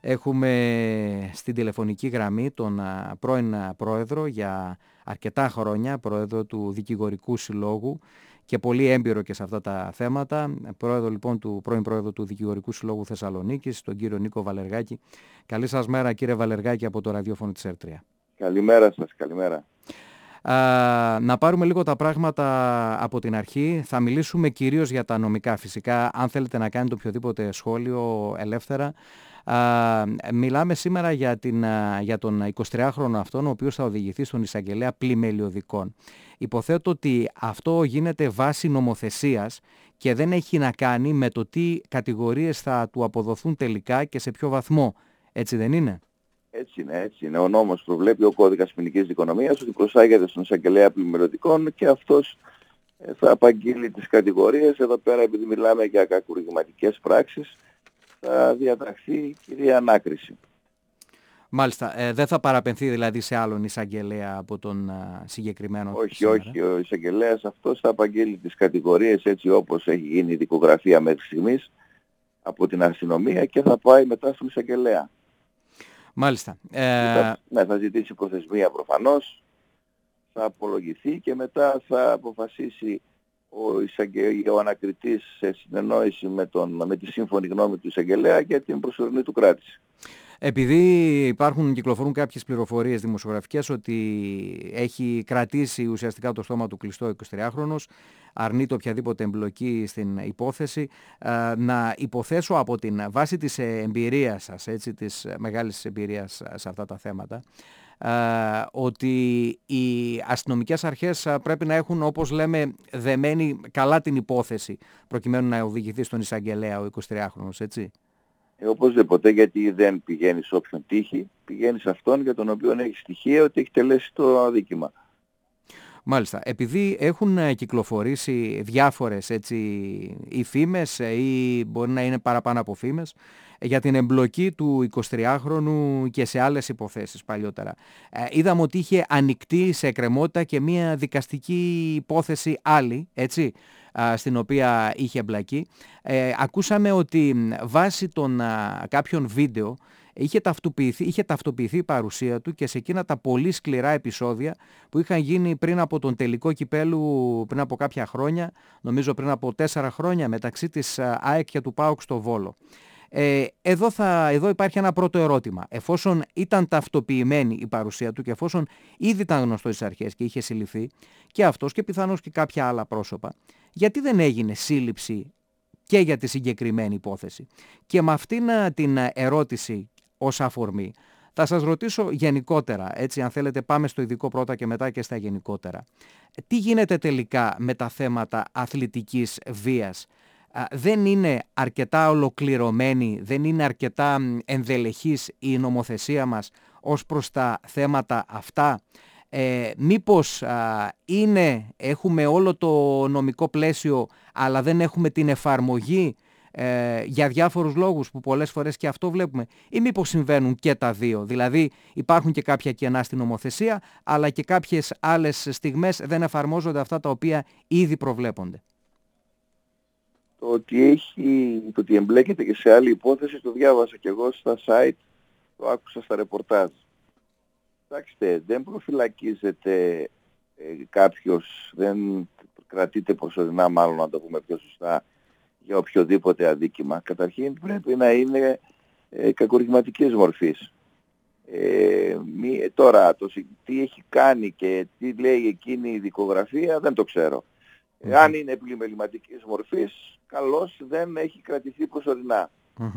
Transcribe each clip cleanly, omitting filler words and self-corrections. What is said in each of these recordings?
Έχουμε στην τηλεφωνική γραμμή τον πρώην πρόεδρο για αρκετά χρόνια, πρόεδρο του Δικηγορικού Συλλόγου και πολύ έμπειρο και σε αυτά τα θέματα. Πρόεδρο λοιπόν πρώην πρόεδρο του Δικηγορικού Συλλόγου Θεσσαλονίκης, τον κύριο Νίκο Βαλεργάκη. Καλή σας μέρα κύριε Βαλεργάκη από το ραδιόφωνο της ΕΡΤΡΙΑ. Καλημέρα σας, καλημέρα. Να πάρουμε λίγο τα πράγματα από την αρχή. Θα μιλήσουμε κυρίως για τα νομικά φυσικά. Αν θέλετε να κάνετε οποιοδήποτε σχόλιο ελεύθερα. Μιλάμε σήμερα για τον 23χρονο αυτόν, ο οποίος θα οδηγηθεί στον εισαγγελέα πλημελιωδικών. Υποθέτω ότι αυτό γίνεται βάσει νομοθεσίας και δεν έχει να κάνει με το τι κατηγορίες θα του αποδοθούν τελικά και σε ποιο βαθμό. Έτσι δεν είναι? Έτσι είναι. Ο νόμος προβλέπει, ο κώδικας ποινικής δικονομίας, ότι προσάγεται στον εισαγγελέα πλημελιωδικών και αυτός θα απαγγείλει τις κατηγορίες. Εδώ πέρα, επειδή μιλάμε για κακουργηματικές πράξεις, θα διαταχθεί κυρία ανάκριση. Μάλιστα. Δεν θα παραπενθεί δηλαδή σε άλλον εισαγγελέα από τον συγκεκριμένο? Όχι. Ο εισαγγελέας αυτός θα απαγγείλει τις κατηγορίες έτσι όπως έχει γίνει η δικογραφία μέχρι στιγμής από την αστυνομία και θα πάει μετά στον εισαγγελέα. Μάλιστα. Θα ζητήσει προθεσμία προφανώς, θα απολογηθεί και μετά θα αποφασίσει ο ανακριτής σε συνεννόηση με τη σύμφωνη γνώμη του εισαγγελέα για την προσωρινή του κράτηση. Επειδή κυκλοφορούν κάποιες πληροφορίες δημοσιογραφικές ότι έχει κρατήσει ουσιαστικά το στόμα του κλειστό 23χρονος, αρνείται οποιαδήποτε εμπλοκή στην υπόθεση, να υποθέσω από την βάση της εμπειρίας σας, έτσι, της μεγάλης εμπειρίας σε αυτά τα θέματα, ότι οι αστυνομικές αρχές πρέπει να έχουν, όπως λέμε, δεμένη καλά την υπόθεση προκειμένου να οδηγηθεί στον εισαγγελέα ο 23χρονος, έτσι. Οπωσδήποτε, γιατί δεν πηγαίνει σε όποιον τύχει, πηγαίνει σε αυτόν για τον οποίο έχει στοιχεία ότι έχει τελέσει το αδίκημα. Μάλιστα. Επειδή έχουν κυκλοφορήσει διάφορες ή φήμες ή μπορεί να είναι παραπάνω από φήμες για την εμπλοκή του 23χρονου και σε άλλες υποθέσεις παλιότερα. Είδαμε ότι είχε ανοιχτεί σε εκκρεμότητα και μια δικαστική υπόθεση άλλη, έτσι, στην οποία είχε εμπλακεί. Ακούσαμε ότι βάσει των κάποιων βίντεο είχε ταυτοποιηθεί η παρουσία του και σε εκείνα τα πολύ σκληρά επεισόδια που είχαν γίνει πριν από τον τελικό κυπέλου πριν από κάποια χρόνια, νομίζω πριν από 4 χρόνια, μεταξύ της ΑΕΚ και του ΠΑΟΚ στο Βόλο. Εδώ υπάρχει ένα πρώτο ερώτημα. Εφόσον ήταν ταυτοποιημένη η παρουσία του και εφόσον ήδη ήταν γνωστό στις αρχές και είχε συλληφθεί και αυτός και πιθανώς και κάποια άλλα πρόσωπα, γιατί δεν έγινε σύλληψη και για τη συγκεκριμένη υπόθεση? Και με αυτήν την ερώτηση ως αφορμή θα σας ρωτήσω γενικότερα, έτσι, αν θέλετε πάμε στο ειδικό πρώτα και μετά και στα γενικότερα. Τι γίνεται τελικά με τα θέματα αθλητικής βίας? Δεν είναι αρκετά ολοκληρωμένη, δεν είναι αρκετά ενδελεχής η νομοθεσία μας ως προς τα θέματα αυτά? Μήπως έχουμε όλο το νομικό πλαίσιο αλλά δεν έχουμε την εφαρμογή για διάφορους λόγους που πολλές φορές και αυτό βλέπουμε, ή μήπως συμβαίνουν και τα δύο? Δηλαδή υπάρχουν και κάποια κενά στην νομοθεσία αλλά και κάποιες άλλες στιγμές δεν εφαρμόζονται αυτά τα οποία ήδη προβλέπονται. Το ότι εμπλέκεται και σε άλλη υπόθεση το διάβασα και εγώ στα site, το άκουσα στα ρεπορτάζ. Κοιτάξτε, δεν προφυλακίζεται κάποιος, δεν κρατείται προσωρινά, μάλλον να το πούμε πιο σωστά, για οποιοδήποτε αδίκημα. Καταρχήν πρέπει να είναι κακουργηματικής μορφής. Τώρα, τι έχει κάνει και τι λέει εκείνη η δικογραφία δεν το ξέρω. Αν είναι πλημεληματικής μορφής, καλώς δεν έχει κρατηθεί προσωρινά.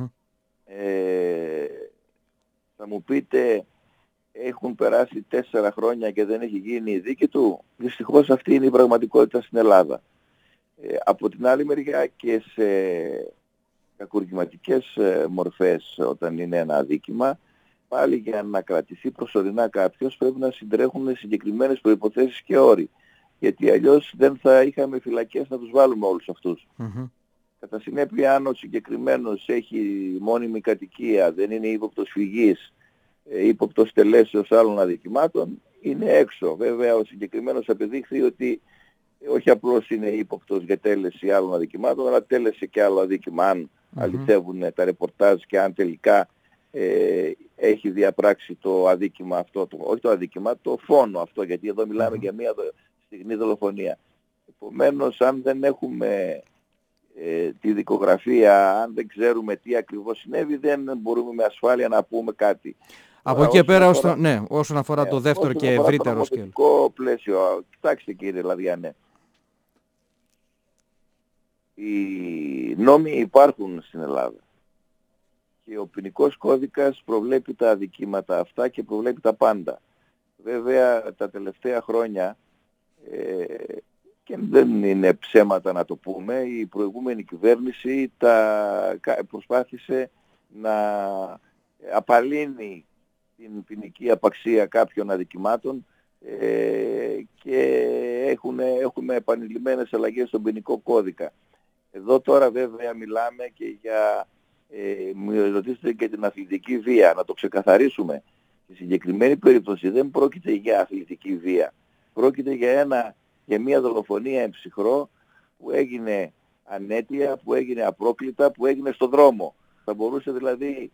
Θα μου πείτε, έχουν περάσει 4 χρόνια και δεν έχει γίνει η δίκη του. Δυστυχώς αυτή είναι η πραγματικότητα στην Ελλάδα. Από την άλλη μεριά και σε κακουργηματικές μορφές, όταν είναι ένα αδίκημα, πάλι για να κρατηθεί προσωρινά κάποιος πρέπει να συντρέχουν συγκεκριμένες προϋποθέσεις και όροι. Γιατί αλλιώς δεν θα είχαμε φυλακές να τους βάλουμε όλους αυτούς. Κατά συνέπεια, αν ο συγκεκριμένος έχει μόνιμη κατοικία, δεν είναι ύποπτος φυγής, ύποπτος τελέσεως άλλων αδικημάτων, είναι έξω. Βέβαια ο συγκεκριμένος απεδείχθη ότι όχι απλώς είναι ύποπτος για τέλεση άλλων αδικημάτων, αλλά τέλεσε και άλλο αδίκημα, αν αληθεύουν τα ρεπορτάζ και αν τελικά έχει διαπράξει το αδίκημα αυτό, όχι το αδίκημα, το φόνο αυτό, γιατί εδώ μιλάμε για μια στιγμή δολοφονία. Επομένως, αν δεν έχουμε τη δικογραφία, αν δεν ξέρουμε τι ακριβώς συνέβη, δεν μπορούμε με ασφάλεια να πούμε κάτι. Από εκεί και πέρα, όσον αφορά το δεύτερο και ευρύτερο σκέλος. Το νομοθετικό πλαίσιο, κοιτάξτε κύριε Λαδιανέ, οι νόμοι υπάρχουν στην Ελλάδα και ο ποινικός κώδικας προβλέπει τα αδικήματα αυτά και προβλέπει τα πάντα. Βέβαια τα τελευταία χρόνια, και δεν είναι ψέματα να το πούμε, η προηγούμενη κυβέρνηση προσπάθησε να απαλύνει την ποινική απαξία κάποιων αδικημάτων και έχουμε επανειλημμένες αλλαγές στον ποινικό κώδικα. Εδώ τώρα βέβαια μιλάμε και για, μου ρωτήσετε και την αθλητική βία, να το ξεκαθαρίσουμε. Στη συγκεκριμένη περίπτωση δεν πρόκειται για αθλητική βία. Πρόκειται για μια δολοφονία εν ψυχρό που έγινε ανέτεια, που έγινε απρόκλητα, που έγινε στον δρόμο. Θα μπορούσε δηλαδή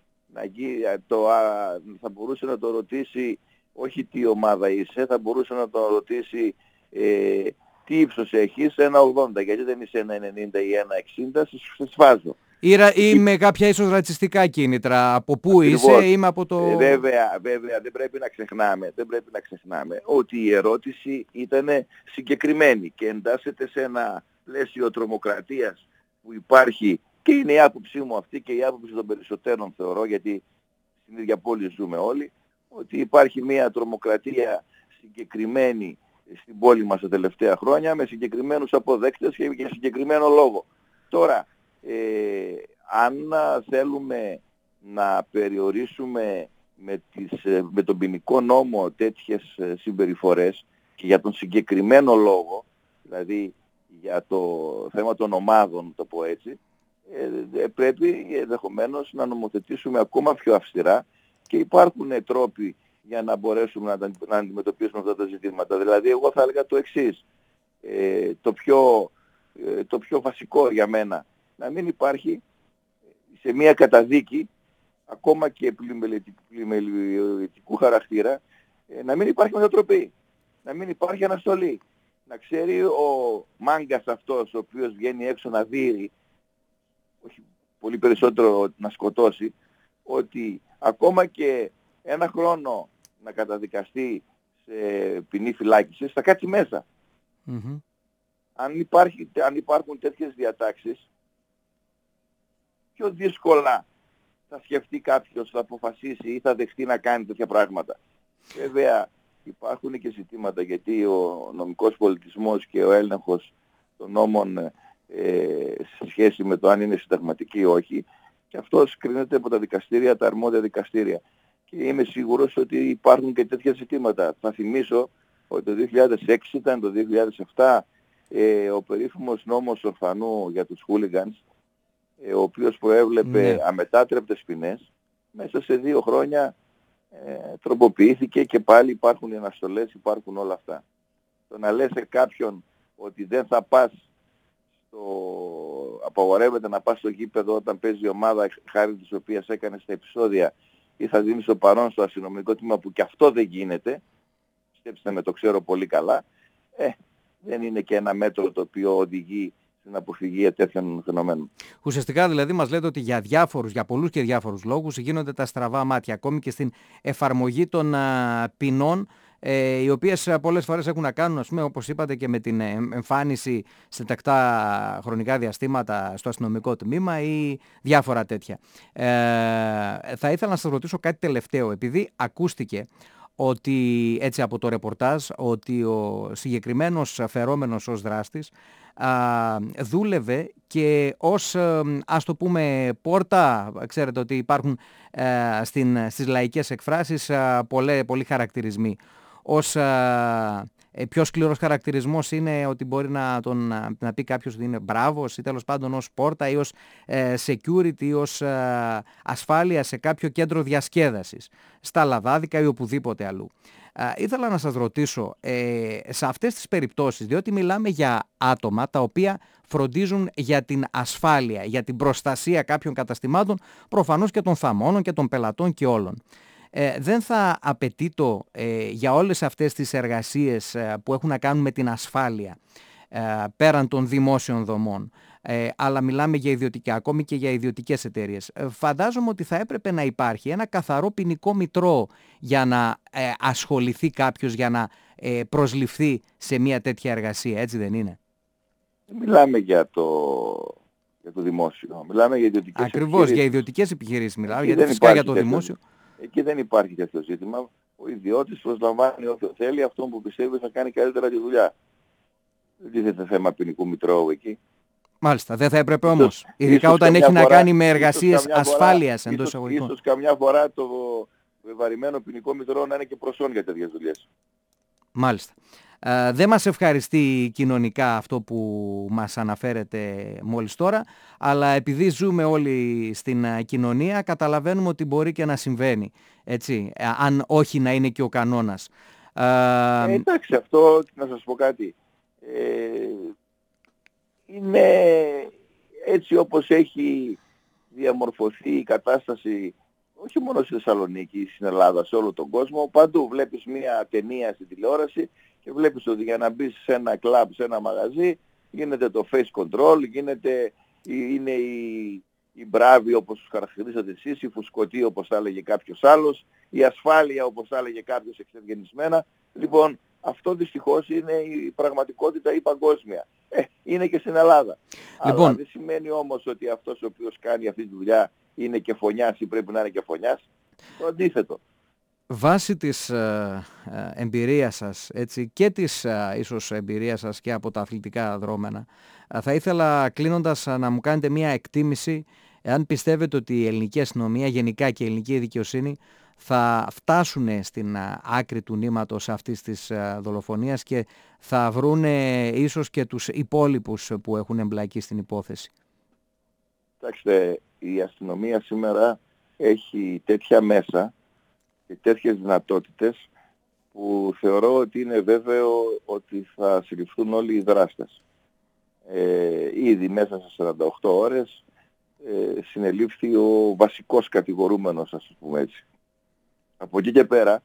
θα μπορούσε να το ρωτήσει όχι τι ομάδα είσαι, θα μπορούσε να το ρωτήσει τι ύψος έχεις, 1,80, γιατί δεν είσαι 1,90 ή 1,60, σε σφάζω. Ή με κάποια ίσως ρατσιστικά κίνητρα, από πού είσαι, είμαι από το... Βέβαια, δεν πρέπει να ξεχνάμε ότι η ερώτηση ήταν συγκεκριμένη και εντάσσεται σε ένα πλαίσιο τρομοκρατίας που υπάρχει, και είναι η άποψή μου αυτή και η άποψη των περισσότερων θεωρώ, γιατί στην ίδια πόλη ζούμε όλοι, ότι υπάρχει μια τρομοκρατία συγκεκριμένη στην πόλη μας τα τελευταία χρόνια με συγκεκριμένους αποδέκτες και για συγκεκριμένο λόγο. Τώρα, αν θέλουμε να περιορίσουμε με τον ποινικό νόμο τέτοιες συμπεριφορές και για τον συγκεκριμένο λόγο, δηλαδή για το θέμα των ομάδων, το πω έτσι, πρέπει ενδεχομένως να νομοθετήσουμε ακόμα πιο αυστηρά και υπάρχουν τρόποι για να μπορέσουμε να αντιμετωπίσουμε αυτά τα ζητήματα. Δηλαδή εγώ θα έλεγα το εξής, το πιο βασικό για μένα, να μην υπάρχει σε μια καταδίκη, ακόμα και πλημελητικού χαρακτήρα, να μην υπάρχει μετατροπή, να μην υπάρχει αναστολή. Να ξέρει ο μάγκας αυτός, ο οποίος βγαίνει έξω να δείρει, όχι πολύ περισσότερο να σκοτώσει, ότι ακόμα και ένα χρόνο να καταδικαστεί σε ποινή φυλάκισης θα κάτσει μέσα. Mm-hmm. Αν υπάρχουν τέτοιες διατάξεις, πιο δύσκολα θα σκεφτεί κάποιος, θα αποφασίσει ή θα δεχτεί να κάνει τέτοια πράγματα. Βέβαια υπάρχουν και ζητήματα, γιατί ο νομικός πολιτισμός και ο έλεγχος των νόμων σε σχέση με το αν είναι συνταγματική ή όχι, και αυτός κρίνεται από τα δικαστήρια, τα αρμόδια δικαστήρια. Και είμαι σίγουρος ότι υπάρχουν και τέτοια ζητήματα. Θα θυμίσω ότι το 2006 ήταν, το 2007, ο περίφημος νόμος Ορφανού για τους χούλιγκανς, ο οποίος προέβλεπε αμετάτρεπτες ποινές, μέσα σε 2 χρόνια τροποποιήθηκε και πάλι υπάρχουν οι αναστολές, υπάρχουν όλα αυτά. Το να λες σε κάποιον ότι δεν θα πας απαγορεύεται να πας στο γήπεδο όταν παίζει η ομάδα χάρη της οποίας έκανες τα επεισόδια, ή θα δίνεις το παρόν στο αστυνομικό τμήμα, που και αυτό δεν γίνεται, πιστέψτε με, το ξέρω πολύ καλά, δεν είναι και ένα μέτρο το οποίο οδηγεί στην αποφυγή τέτοιων φαινομένων. Ουσιαστικά δηλαδή μας λέτε ότι για πολλούς και διάφορους λόγους γίνονται τα στραβά μάτια, ακόμη και στην εφαρμογή των ποινών, οι οποίες πολλές φορές έχουν να κάνουν, ας πούμε, όπως είπατε, και με την εμφάνιση σε τακτά χρονικά διαστήματα στο αστυνομικό τμήμα ή διάφορα τέτοια. Θα ήθελα να σας ρωτήσω κάτι τελευταίο, επειδή ακούστηκε ότι, έτσι από το ρεπορτάζ, ότι ο συγκεκριμένος φερόμενος ως δράστης δούλευε και ως, ας το πούμε, πόρτα. Ξέρετε ότι υπάρχουν στις λαϊκές εκφράσεις πολλοί χαρακτηρισμοί. Ως πιο σκληρός χαρακτηρισμός είναι ότι μπορεί να πει κάποιος ότι είναι μπράβος ή τέλος πάντων ως πόρτα ή ως security ή ως ασφάλεια σε κάποιο κέντρο διασκέδασης, στα Λαδάδικα ή οπουδήποτε αλλού. Ήθελα να σας ρωτήσω, σε αυτές τις περιπτώσεις, διότι μιλάμε για άτομα τα οποία φροντίζουν για την ασφάλεια, για την προστασία κάποιων καταστημάτων, προφανώς και των θαμώνων και των πελατών και όλων. Δεν θα απαιτεί για όλες αυτές τις εργασίες που έχουν να κάνουν με την ασφάλεια, πέραν των δημόσιων δομών, αλλά μιλάμε για ιδιωτικά, ακόμη και για ιδιωτικές εταιρείες. Φαντάζομαι ότι θα έπρεπε να υπάρχει ένα καθαρό ποινικό μητρό για να ασχοληθεί κάποιος, για να προσληφθεί σε μια τέτοια εργασία, έτσι δεν είναι? Μιλάμε για το δημόσιο, μιλάμε για ιδιωτικές Ακριβώς, επιχειρήσεις. για ιδιωτικές επιχειρήσεις μιλάμε, Εκεί γιατί δεν φυσικά για υπάρχει το δημόσιο. Εκεί δεν υπάρχει τέτοιο ζήτημα. Ο ιδιώτης προσλαμβάνει όποιο θέλει, αυτόν που πιστεύει θα κάνει καλύτερα τη δουλειά. Δεν τίθεται θέμα ποινικού μητρώου εκεί. Μάλιστα, δεν θα έπρεπε όμως, ειδικά όταν έχει να κάνει με εργασίες ασφάλειας εντός εισαγωγικών. Ίσως καμιά φορά το βεβαρημένο ποινικό μητρό να είναι και προσόν για τέτοιες δουλειές. Μάλιστα. Δεν μας ευχαριστεί κοινωνικά αυτό που μας αναφέρετε μόλις τώρα, αλλά επειδή ζούμε όλοι στην κοινωνία, καταλαβαίνουμε ότι μπορεί και να συμβαίνει, έτσι, αν όχι να είναι και ο κανόνας. Εντάξει, αυτό να σας πω κάτι. Είναι έτσι όπως έχει διαμορφωθεί η κατάσταση, όχι μόνο στη Θεσσαλονίκη, στην Ελλάδα, σε όλο τον κόσμο. Παντού βλέπεις μια ταινία στην τηλεόραση και βλέπεις ότι για να μπεις σε ένα κλαμπ, σε ένα μαγαζί, γίνεται το face control, είναι οι μπράβοι όπως τους χαρακτηρίζατε εσείς, οι φουσκωτοί όπως θα έλεγε κάποιος άλλος, η ασφάλεια όπως θα έλεγε κάποιος εξευγενισμένα. Λοιπόν, αυτό δυστυχώς είναι η πραγματικότητα η παγκόσμια. Είναι και στην Ελλάδα. Λοιπόν, αλλά δεν σημαίνει όμως ότι αυτός ο οποίος κάνει αυτή τη δουλειά είναι και φωνιάς ή πρέπει να είναι και φωνιάς. Το αντίθετο. Βάσει της εμπειρίας σας, έτσι, και της ίσως εμπειρίας σας και από τα αθλητικά δρόμενα, θα ήθελα κλείνοντας να μου κάνετε μια εκτίμηση εάν πιστεύετε ότι η ελληνική αστυνομία, γενικά και η ελληνική δικαιοσύνη, θα φτάσουν στην άκρη του νήματος αυτής της δολοφονίας και θα βρούνε ίσως και τους υπόλοιπους που έχουν εμπλακεί στην υπόθεση. Κοιτάξτε, η αστυνομία σήμερα έχει τέτοια μέσα και τέτοιες δυνατότητες που θεωρώ ότι είναι βέβαιο ότι θα συλληφθούν όλοι οι δράστες. Ήδη μέσα σε 48 ώρες συνελήφθη ο βασικός κατηγορούμενος, ας πούμε έτσι. Από εκεί και πέρα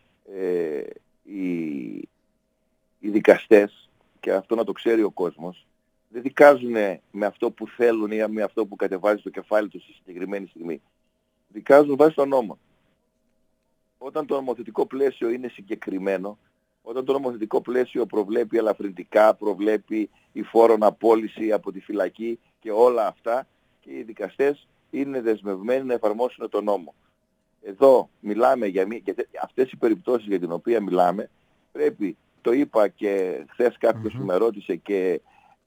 οι δικαστές, και αυτό να το ξέρει ο κόσμος, δεν δικάζουν με αυτό που θέλουν ή με αυτό που κατεβάζει στο κεφάλι τους στη συγκεκριμένη στιγμή. Δικάζουν βάσει των νόμων. Όταν το νομοθετικό πλαίσιο είναι συγκεκριμένο, όταν το νομοθετικό πλαίσιο προβλέπει ελαφρυντικά, προβλέπει η φόρον απόλυση από τη φυλακή και όλα αυτά, και οι δικαστές είναι δεσμευμένοι να εφαρμόσουν τον νόμο. Εδώ μιλάμε για αυτές οι περιπτώσεις για την οποία μιλάμε, πρέπει, το είπα και χθες κάποιος που με ρώτησε και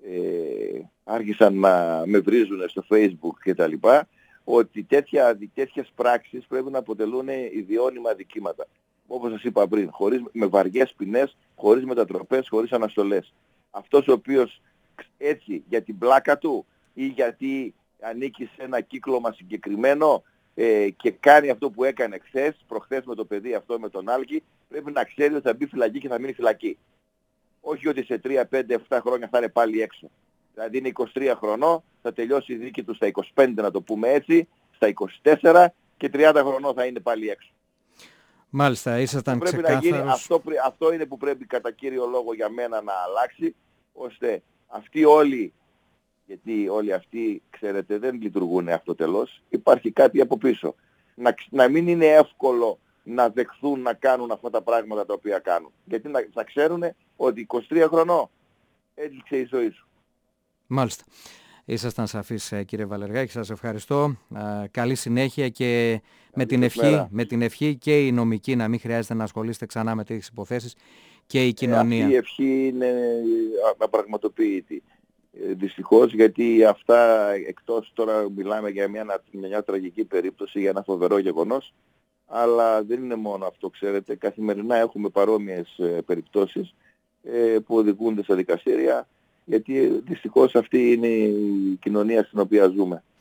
άρχισαν να με βρίζουν στο Facebook και τα λοιπά, ότι τέτοιες πράξεις πρέπει να αποτελούν ιδιώνυμα δικήματα. Όπως σας είπα πριν, με βαριές ποινές, χωρίς μετατροπές, χωρίς αναστολές. Αυτός ο οποίος έτσι για την πλάκα του ή γιατί ανήκει σε ένα κύκλωμα συγκεκριμένο και κάνει αυτό που έκανε προχθές με το παιδί αυτό με τον Άλκη, πρέπει να ξέρει ότι θα μπει φυλακή και θα μείνει φυλακή. Όχι ότι σε 3, 5, 7 χρόνια θα είναι πάλι έξω. Δηλαδή είναι 23 χρονών, θα τελειώσει η δίκη του στα 25, να το πούμε έτσι, στα 24 και 30 χρονών θα είναι πάλι έξω. Μάλιστα, ήσασταν ξεκάθαρος. Αυτό είναι που πρέπει κατά κύριο λόγο για μένα να αλλάξει, ώστε αυτοί όλοι, γιατί όλοι αυτοί, ξέρετε, δεν λειτουργούν αυτοτελώς, υπάρχει κάτι από πίσω. Να μην είναι εύκολο να δεχθούν να κάνουν αυτά τα πράγματα τα οποία κάνουν. Γιατί θα ξέρουν ότι 23 χρονών έληξε η ζωή σου. Μάλιστα. Ήσασταν σαφείς, κύριε Βαλεργάκη, σας ευχαριστώ. Καλή συνέχεια και με την ευχή και οι νομικοί να μην χρειάζεται να ασχολείστε ξανά με τέτοιες υποθέσεις και η κοινωνία. Αυτή η ευχή είναι απραγματοποιητή. Δυστυχώς, γιατί αυτά, εκτός τώρα μιλάμε για μια τραγική περίπτωση, για ένα φοβερό γεγονός, αλλά δεν είναι μόνο αυτό, ξέρετε. Καθημερινά έχουμε παρόμοιες περιπτώσεις που οδηγούνται στα δικαστήρια, γιατί δυστυχώς αυτή είναι η κοινωνία στην οποία ζούμε.